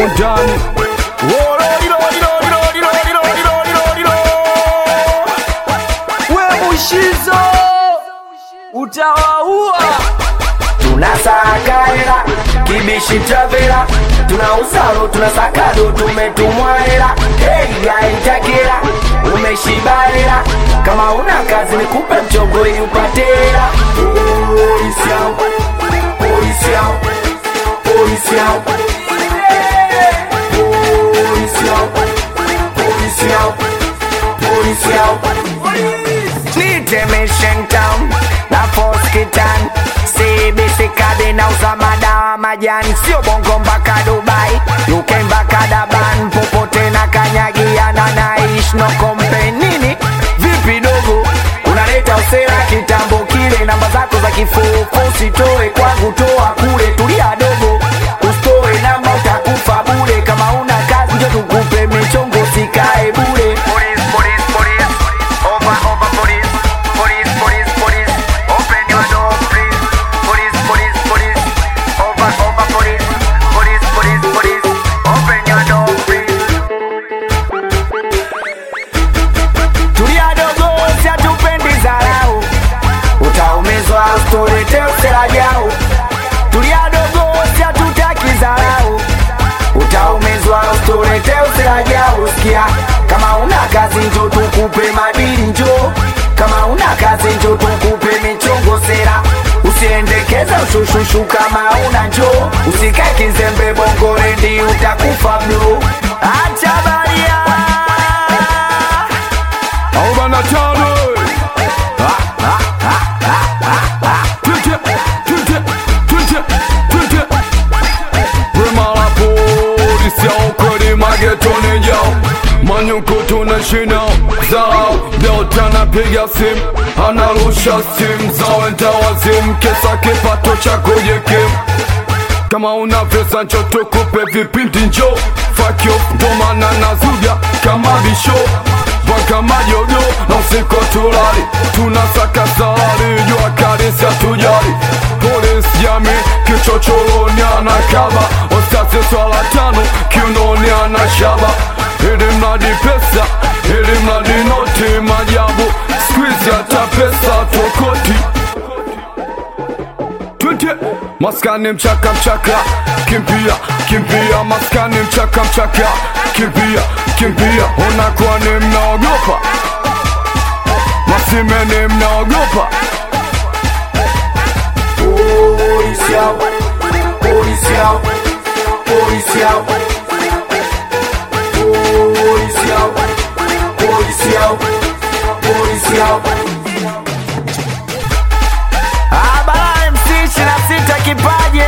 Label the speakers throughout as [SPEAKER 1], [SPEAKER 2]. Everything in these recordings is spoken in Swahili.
[SPEAKER 1] ndani.
[SPEAKER 2] We Mushizo utawaua.
[SPEAKER 3] Tunasaka hela, kibishi travela, tunausalo, tunasakado, tumetumwa hela. Hey ya itakela, umeshiba hela, kama una kazi nikupe mchongo ili upate hela. Polisi yao, polisi yao, polisi yao, polisi yao, polisi yao, polisi yao. Mission town na force kitan CBC kadi na uzamada majani, sio bongo mpaka Dubai, UK mpaka Daban, popote na kanyagiana naish no company. Nini vipi dogo, unaleta usera kitambo kile, namba zako za kifuko usitoe kwangu, toa kule. Tulia dogo, usitoe namba utakufa bure, kama una kazi ndio tukupe michongo, sikae bure. Police, police, police, over, over, police. Police, police, police, open your door, please. Police, police, police, over, over, police. Police, police, police, open your door, please. Tulia dogo, siatupendi zarau, utaumizwa usitulete usela jau. Tulia dogo, siatutaki zarau, utaumizwa usitulete usela jau. Sikia, kama una kazi njo tukupe madili njo, kama una kazi njo tukupe michongo sera. Usiendekeza ushushushu kama una njo, usikae kizembe bongo rendi utakufa bro. Acha baria
[SPEAKER 1] Au bana tano. Twende. Prema la polisi yao kweli magetoni yao. Manyuko tunashina zao, Delta anapiga simu, anarusha simu zao, entawazim kesa kipato chako yekim. Kama una pesa ncho tukupe vipindi njo, fuck you, domana na zuja kama bisho. Baka majogo na usiko tulali, tunasaka salari, jua karisi hatujali. Police jami, kichochoroni anakaba, ostasi swala tano, kiunoni anashaba. Ili mradi pesa, ili mradi noti, majabu squeeze hata pesa tokoti. Twende maskani mchaka mchaka, kimbia kimbia, maskani mchaka mchaka, kimbia kimbia. Unakuwa ni mnaogopa, masimeni mnaogopa.
[SPEAKER 3] polisi yao, polisi yao, polisi yao, polisi yao, polisi yao, polisi yao. Abara MC 26 kipaje,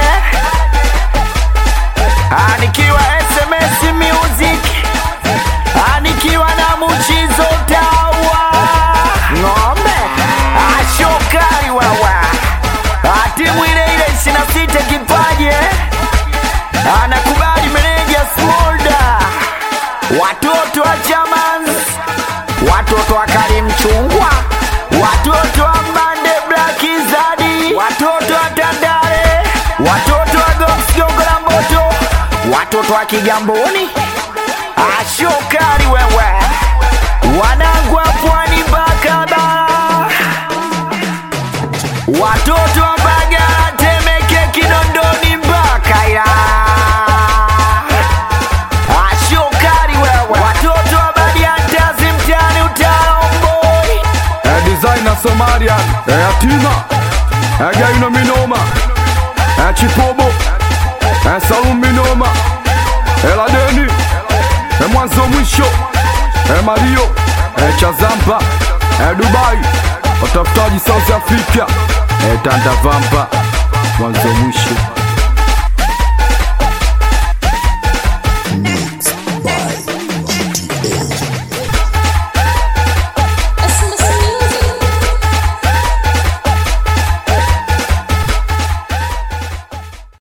[SPEAKER 3] nikiwa SMS music, nikiwa na Mushizo tawa ng'ombe, ashokari wawa, timu ile ile 26 kipaje, anakubali meneja Smolda, watoto wa Chamans, watoto wa Karim Chungwa, watoto wa Mbande Black Zadi, watoto wa Tandale, watoto wa Gox Gongola Mboto, watoto wa Kigamboni, ashokari wewe, wanangu wa Pwani Bakaba, watoto wa Mbagala, Temeke, Kinondoni mpaka Ila, ashokari wewe, watoto wa Badiantazi mtani Utalomboi,
[SPEAKER 1] Designer Somalian, Yatima, Gaino Minoma, Chipobo, Salum Minoma, Eladeni, Mwanzo Mwisho, Mario, Chazampa, Dubai, watafutaji South Africa, Tanda Vampa, Mwanzo Mwisho.